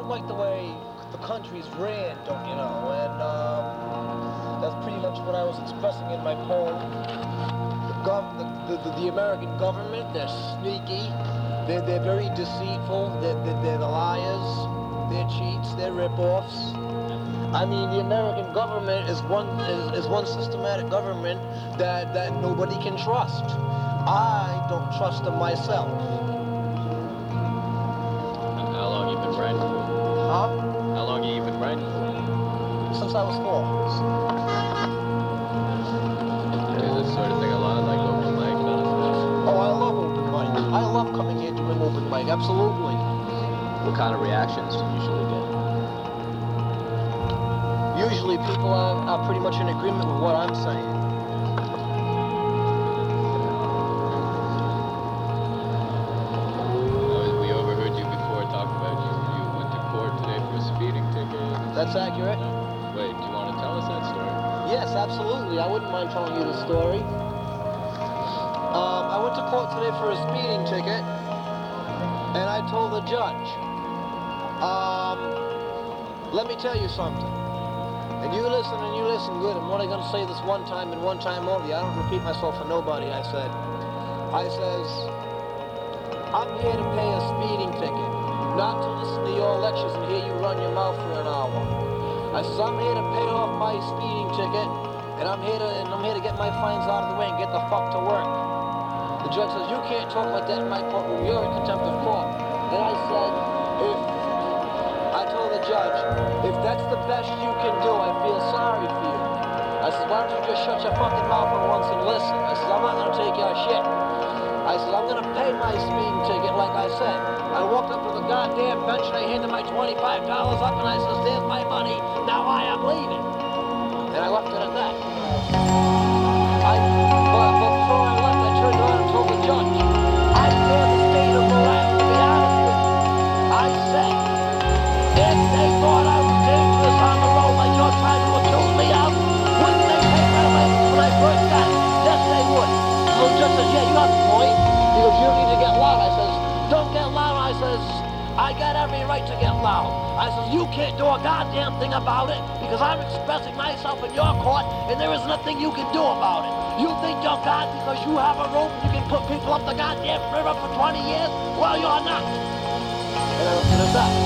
like the way the country's ran, don't you know? And that's pretty much what I was expressing in my poem. The American government, they're sneaky, they're very deceitful, they're the liars, they're cheats, they're rip-offs. I mean, the American government is one systematic government that nobody can trust. I don't trust them myself. How long you been writing for? Huh? How long you been writing for? Since I was 4. Do this sort of thing a lot, like open mic kind of stuff? Oh, I love open mic. I love coming here doing open mic, absolutely. What kind of reactions do you usually get? Usually people are pretty much in agreement with what I'm saying. We overheard you before talk about you went to court today for a speeding ticket. That's accurate? Wait, do you want to tell us that story? Yes, absolutely. I wouldn't mind telling you the story. I went to court today for a speeding ticket, and I told the judge, let me tell you something. And you listen good. I'm only going to say this one time and one time only. I don't repeat myself for nobody, I says, I'm here to pay a speeding ticket, not to listen to your lectures and hear you run your mouth for an hour. I says, I'm here to pay off my speeding ticket, and I'm here to get my fines out of the way and get the fuck to work. The judge says, you can't talk like that in my courtroom. You're in contempt of court. And I said, I told the judge, if that's the best you can do, I feel sorry for you. I said, why don't you just shut your fucking mouth for once and listen? I said, I'm not going to take your shit. I said, I'm going to pay my speeding ticket like I said. I walked up to the goddamn bench and I handed my $25 up and I said, there's my money. Now I am leaving. And I left it at that. But before I left, I turned around and told the judge, I fear the state of Rhode Island, to be honest with you. I said, if they thought I was dangerous on the road like you're trying to accuse me of, wouldn't they take my license when I first got it? Yes, they would. So the judge says, yeah, you have a point. He goes, you don't need to get loud. I says, don't get loud. I says, I got every right to get loud. I says, you can't do a goddamn thing about it because I'm expressing myself in your court and there is nothing you can do about it. You think you're God because you have a rope and you can put people up the goddamn river for 20 years? Well, you're not. And I left it at that.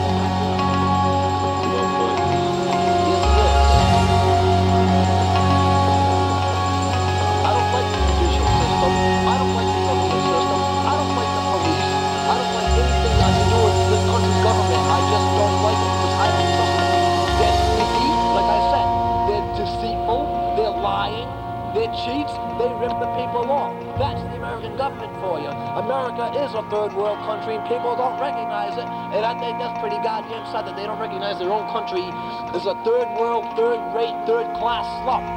Cheats, they rip the people off. That's the American government for you. America is a third world country and people don't recognize it. And I think that's pretty goddamn sad that they don't recognize their own country as a third world, third rate, third class slum.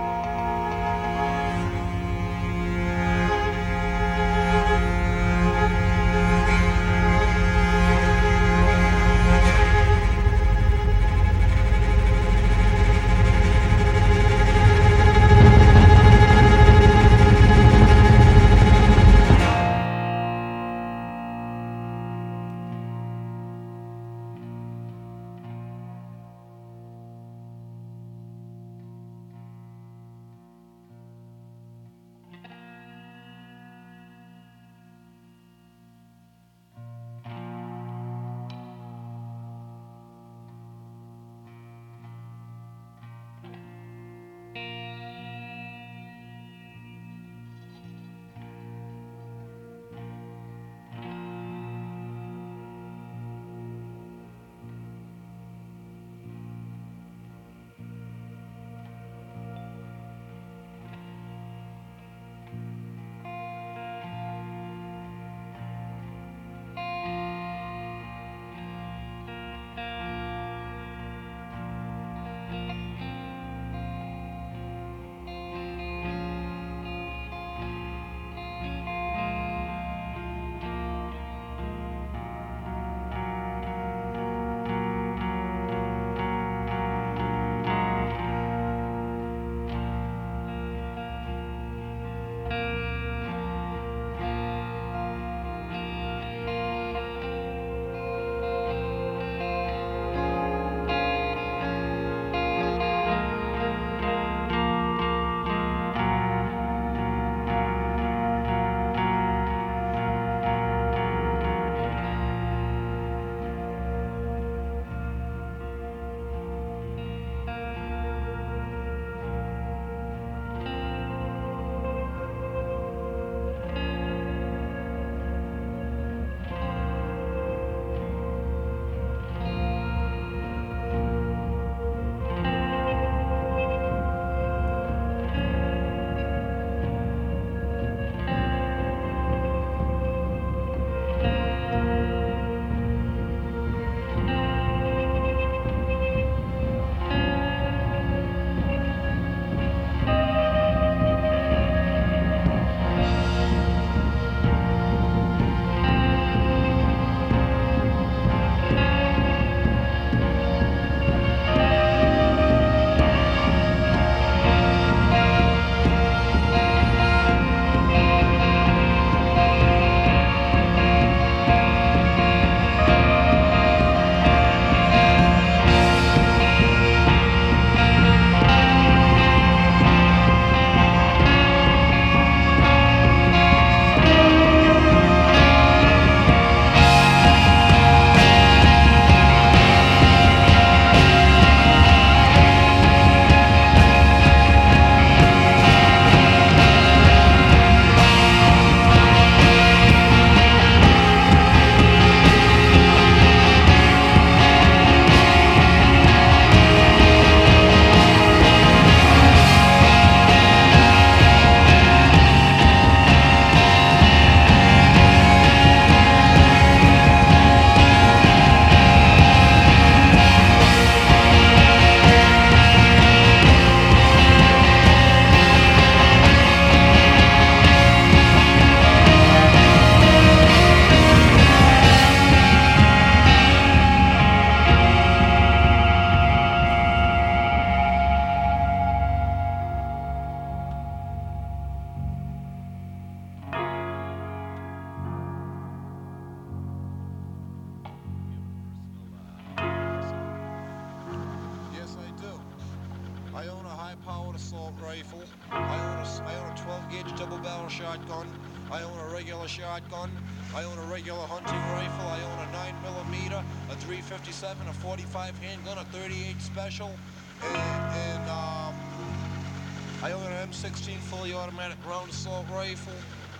assault rifle. I own a 12-gauge double-barrel shotgun. I own a regular shotgun. I own a regular hunting rifle. I own a 9mm, a 357, a 45 handgun, a 38 special, and I own an M16 fully automatic round assault rifle.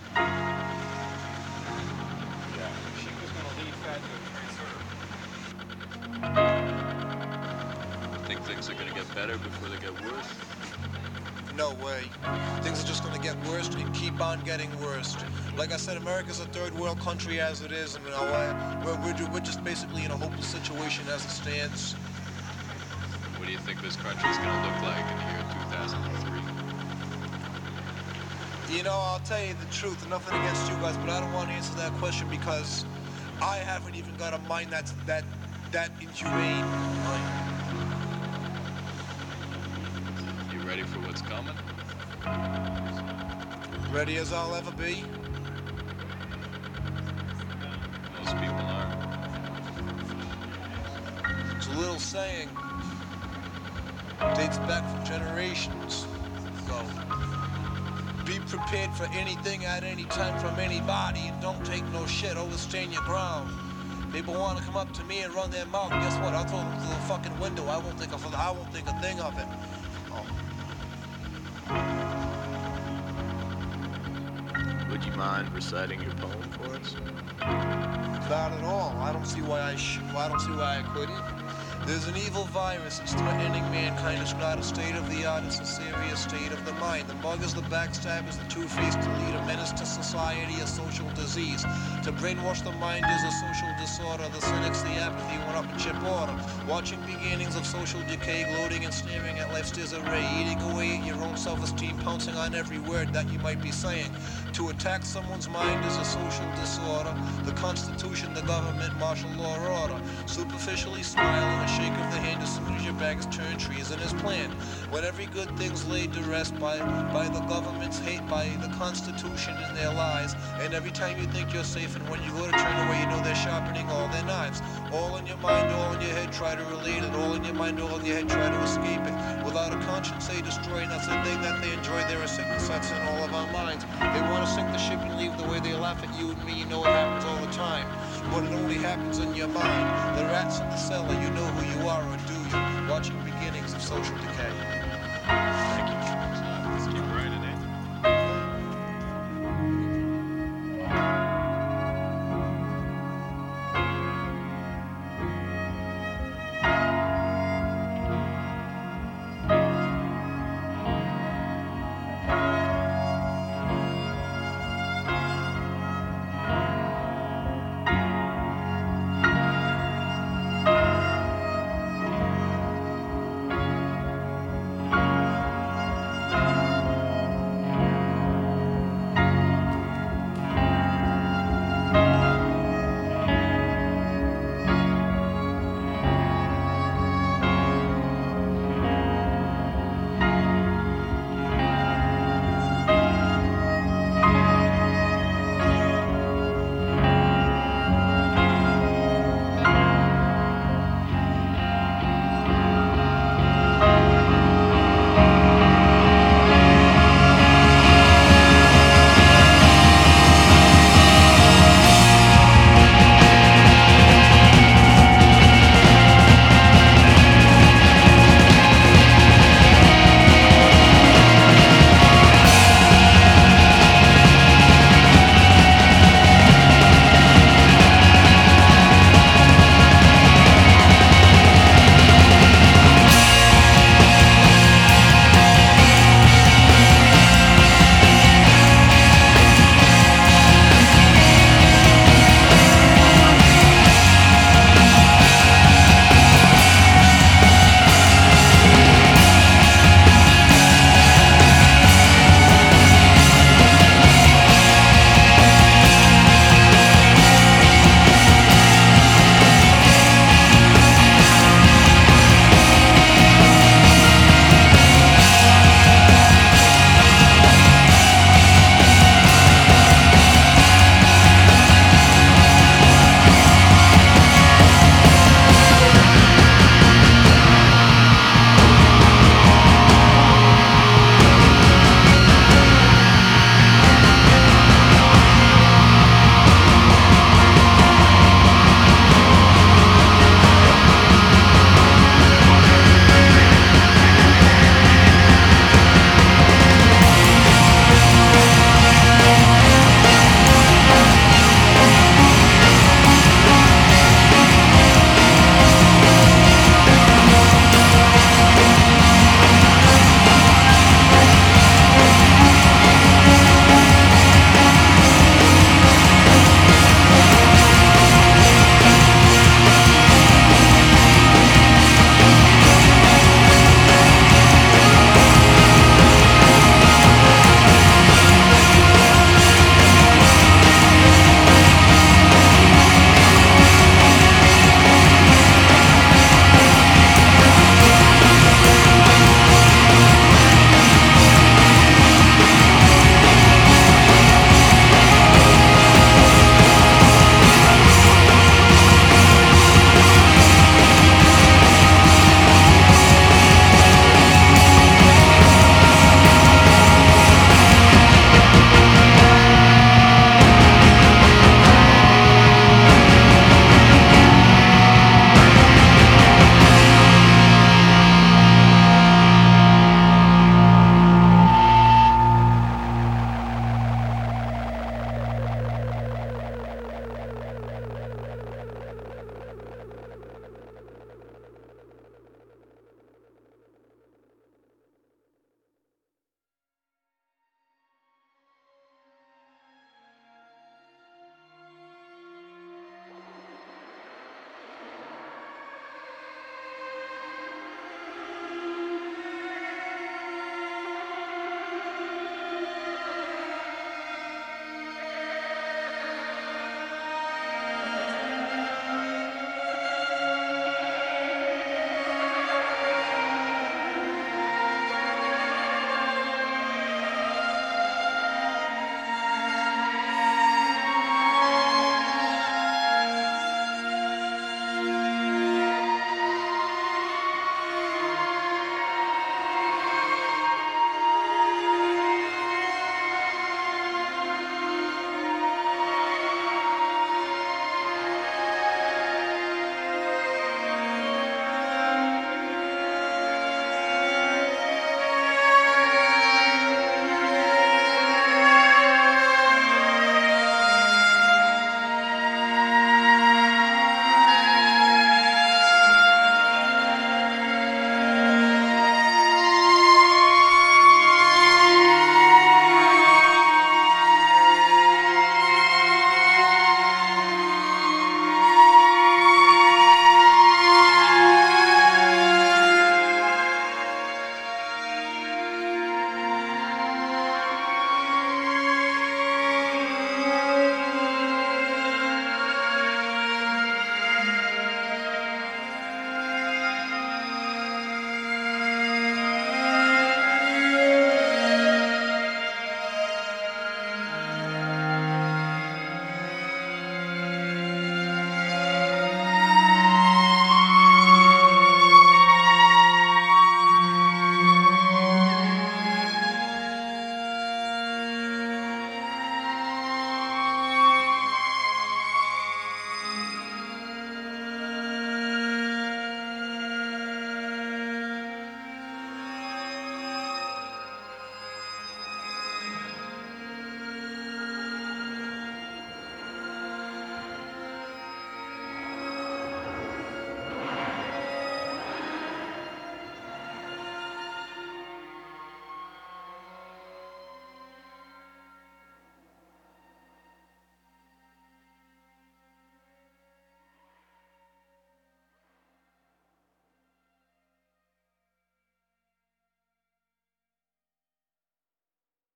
Yeah, she was gonna leave that to a transfer. Think things are gonna get better before they get worse? No way. Things are just gonna get worse and keep on getting worse. Like I said, America's a third world country as it is, and we're just basically in a hopeless situation as it stands. What do you think this country's gonna look like in the year 2003? You know, I'll tell you the truth, nothing against you guys, but I don't want to answer that question because I haven't even got a mind that inhumane. You ready for what's coming? Ready as I'll ever be. Most people aren't. It's a little saying, dates back from generations. So, be prepared for anything at any time from anybody and don't take no shit, always stand your ground. People want to come up to me and run their mouth, guess what? I'll throw them through the fucking window. I won't think a thing of it. Would you mind reciting your poem for us? Not at all. I don't see why I couldn't. There's an evil virus that's threatening mankind. It's not a state of the art, it's a serious state of the mind. The muggers, the backstabbers, the two-faced leader, menace to society, a social disease. To brainwash the mind is a social disorder. The cynics, the apathy, went up in chip order. Watching beginnings of social decay, gloating and staring at life's disarray. Eating away at your own self-esteem, pouncing on every word that you might be saying. To attack someone's mind is a social disorder. The Constitution, the government, martial law order. Superficially smiling, a shake of the hand as soon as your back is turned, treason is planned. When every good thing's laid to rest by the government's hate, by the Constitution and their lies. And every time you think you're safe and when you go to turn away, you know they're sharpening all their knives. All in your mind, all in your head, try to relate it. All in your mind, all in your head, try to escape it. Without a conscience, they destroy. That's the thing that they enjoy. There are sickness that's in all of our minds. They want to sink the ship and leave the way they laugh at you and me. You know it happens all the time. But it only happens in your mind. The rats in the cellar, you know who you are, or do you? Watching beginnings of social decay.